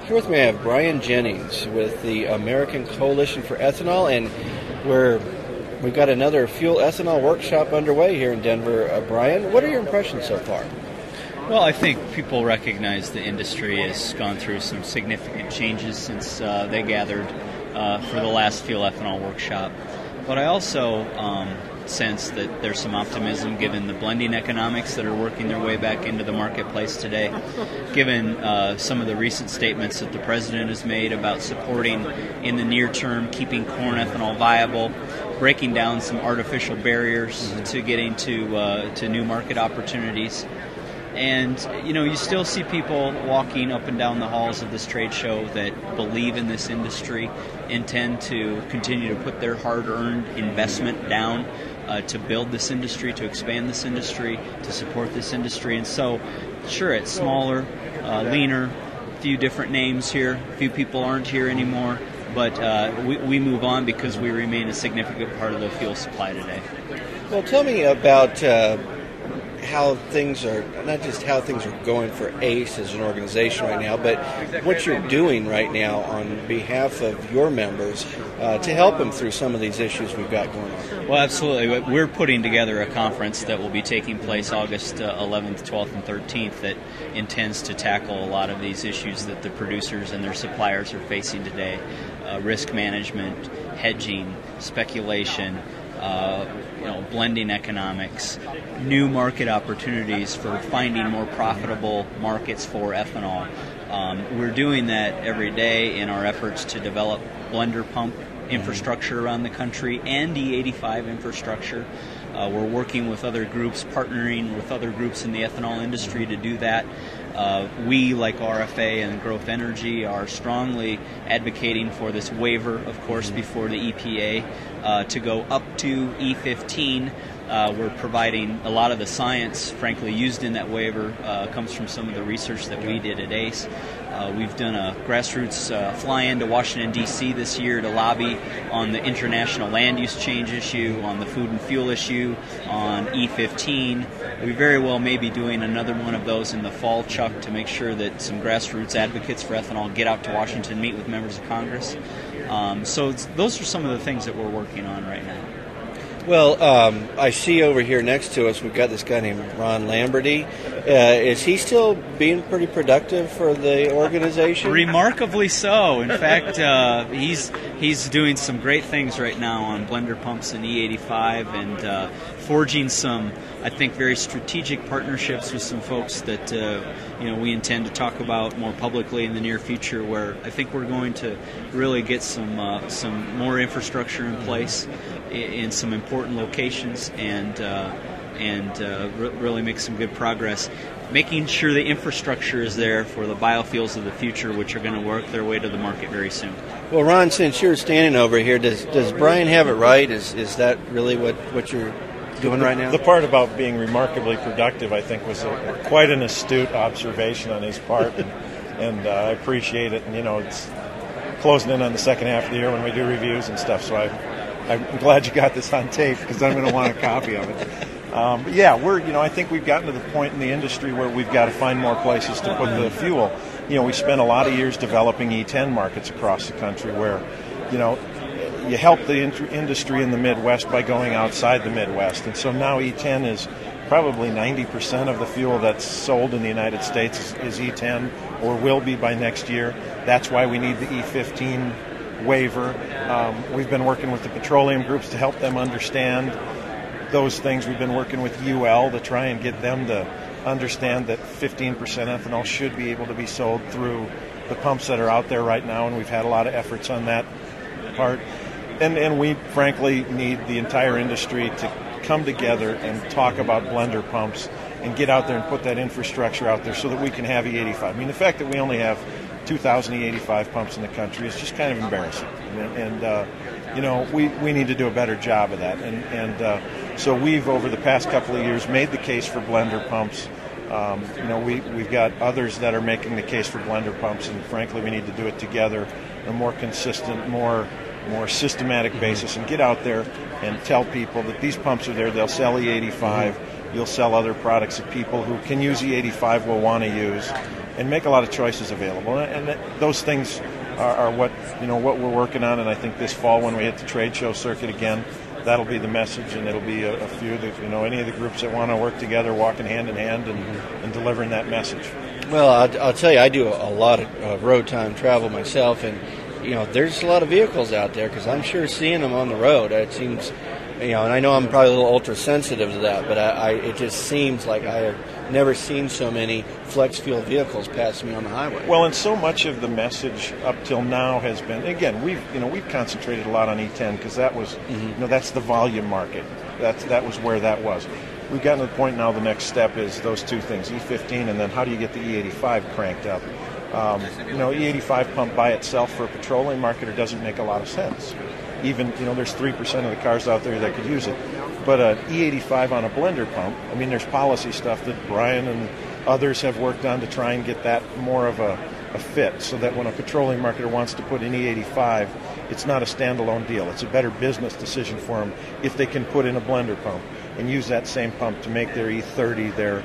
Here with me I have Brian Jennings with the American Coalition for Ethanol, and we've got another fuel ethanol workshop underway here in Denver. Brian, what are your impressions so far? Well, I think people recognize the industry has gone through some significant changes since they gathered for the last fuel ethanol workshop. But I also sense that there's some optimism given the blending economics that are working their way back into the marketplace today, given some of the recent statements that the President has made about supporting in the near term keeping corn ethanol viable, breaking down some artificial barriers to getting to new market opportunities. And, you still see people walking up and down the halls of this trade show that believe in this industry, intend to continue to put their hard-earned investment down to build this industry, to expand this industry, to support this industry. And so, sure, it's smaller, leaner, a few different names here, a few people aren't here anymore, but we move on because we remain a significant part of the fuel supply today. Well, tell me about how things are, not just how things are going for ACE as an organization right now, but what you're doing right now on behalf of your members to help them through some of these issues we've got going on. Well, absolutely. We're putting together a conference that will be taking place August 11th, 12th, and 13th that intends to tackle a lot of these issues that the producers and their suppliers are facing today. Risk management, hedging, speculation, blending economics, new market opportunities for finding more profitable markets for ethanol. We're doing that every day in our efforts to develop blender pump infrastructure around the country and E85 infrastructure. We're working with other groups, partnering with other groups in the ethanol industry to do that. We, like RFA and Growth Energy, are strongly advocating for this waiver, of course, before the EPA to go up to E15. We're providing a lot of the science, frankly, used in that waiver comes from some of the research that we did at ACE. We've done a grassroots fly-in to Washington, D.C. this year to lobby on the international land use change issue, on the food and fuel issue, on E15. We very well may be doing another one of those in the fall, Chuck, to make sure that some grassroots advocates for ethanol get out to Washington, meet with members of Congress. So those are some of the things that we're working on right now. Well, I see over here next to us we've got this guy named Ron Lamberty. Is he still being pretty productive for the organization? Remarkably so. In fact, he's doing some great things right now on blender pumps and E85 and forging some, I think, very strategic partnerships with some folks that we intend to talk about more publicly in the near future, where I think we're going to really get some more infrastructure in place in some important locations and really make some good progress, making sure the infrastructure is there for the biofuels of the future, which are going to work their way to the market very soon. Well, Ron, since you're standing over here, does Brian have it right? Is that really what you're doing right now? The part about being remarkably productive, I think, was quite an astute observation on his part, and I appreciate it. And it's closing in on the second half of the year when we do reviews and stuff, so I'm glad you got this on tape because I'm going to want a copy of it. But yeah, I think we've gotten to the point in the industry where we've got to find more places to put the fuel. We spent a lot of years developing E10 markets across the country where, you help the industry in the Midwest by going outside the Midwest. And so now E10 is probably 90% of the fuel that's sold in the United States is E10 or will be by next year. That's why we need the E15 waiver. We've been working with the petroleum groups to help them understand those things. We've been working with UL to try and get them to understand that 15% ethanol should be able to be sold through the pumps that are out there right now, and we've had a lot of efforts on that part. And we, frankly, need the entire industry to come together and talk about blender pumps and get out there and put that infrastructure out there so that we can have E85. I mean, the fact that we only have 2,000 E85 pumps in the country is just kind of embarrassing. And we need to do a better job of that. And so we've, over the past couple of years, made the case for blender pumps. We've got others that are making the case for blender pumps, and frankly, we need to do it together on a more consistent, more systematic basis, and get out there and tell people that these pumps are there. They'll sell E85. You'll sell other products that people who can use E85 will want to use. and make a lot of choices available. And those things are what we're working on. And I think this fall when we hit the trade show circuit again, that'll be the message, and it'll be a few that any of the groups that want to work together, walking hand in hand, and delivering that message. Well, I'll tell you, I do a lot of road time travel myself, and there's a lot of vehicles out there because I'm sure seeing them on the road. It seems, and I know I'm probably a little ultra sensitive to that, but it just seems like I have never seen so many flex fuel vehicles pass me on the highway. Well, and so much of the message up till now has been, again, we've concentrated a lot on E10 because that was, that's the volume market. That was where that was. We've gotten to the point now. The next step is those two things, E15, and then how do you get the E85 cranked up? E85 pump by itself for a petroleum marketer doesn't make a lot of sense. Even, there's 3% of the cars out there that could use it. But an E85 on a blender pump, there's policy stuff that Brian and others have worked on to try and get that more of a fit so that when a petroleum marketer wants to put in E85, it's not a standalone deal. It's a better business decision for them if they can put in a blender pump and use that same pump to make their E30 their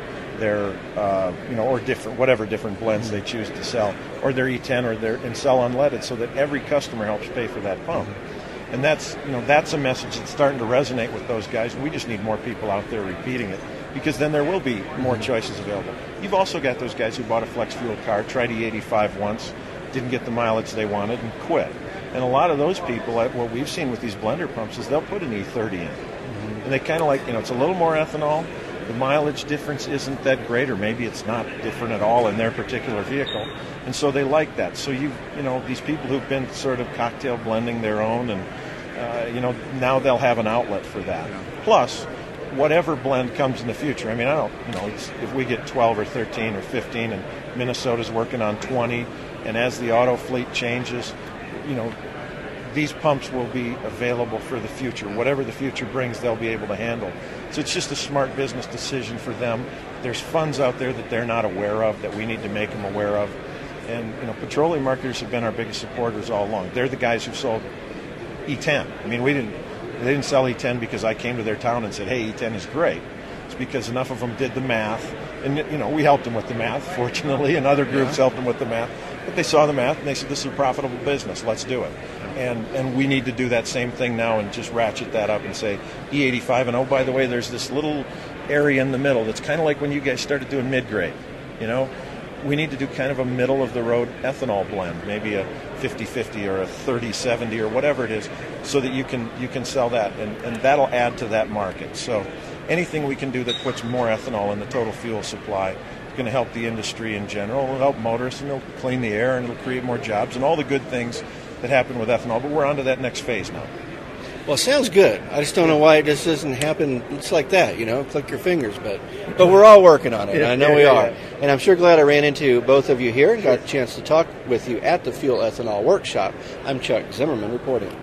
or different blends they choose to sell, or their E10 and sell unleaded, so that every customer helps pay for that pump. And that's a message that's starting to resonate with those guys. We just need more people out there repeating it, because then there will be more choices available. You've also got those guys who bought a flex fuel car, tried E85 once, didn't get the mileage they wanted, and quit. And a lot of those people, what we've seen with these blender pumps is they'll put an E30 in. And they kind of like, it's a little more ethanol. The mileage difference isn't that great, or maybe it's not different at all in their particular vehicle. And so they like that. So these people who've been sort of cocktail blending their own, and now they'll have an outlet for that. Plus, whatever blend comes in the future. If we get 12 or 13 or 15, and Minnesota's working on 20, and as the auto fleet changes, these pumps will be available for the future. Whatever the future brings, they'll be able to handle. So it's just a smart business decision for them. There's funds out there that they're not aware of that we need to make them aware of. And petroleum marketers have been our biggest supporters all along. They're the guys who sold E10. They didn't sell E10 because I came to their town and said, hey, E10 is great. It's because enough of them did the math. And, we helped them with the math, fortunately, and other groups helped them with the math. But they saw the math, and they said, this is a profitable business. Let's do it. And we need to do that same thing now and just ratchet that up and say E85. And, oh, by the way, there's this little area in the middle that's kind of like when you guys started doing mid-grade. We need to do kind of a middle-of-the-road ethanol blend, maybe a 50-50 or a 30-70 or whatever it is, so that you can sell that. And that'll add to that market. So anything we can do that puts more ethanol in the total fuel supply is going to help the industry in general. It'll help motorists, and it'll clean the air, and it'll create more jobs, and all the good things that happen with ethanol. But we're on to that next phase now. Well, it sounds good. I just don't know why it just doesn't happen. It's like that, click your fingers. But we're all working on it, and I know we are. And I'm sure glad I ran into both of you here and got a chance to talk with you at the Fuel Ethanol Workshop. I'm Chuck Zimmerman reporting.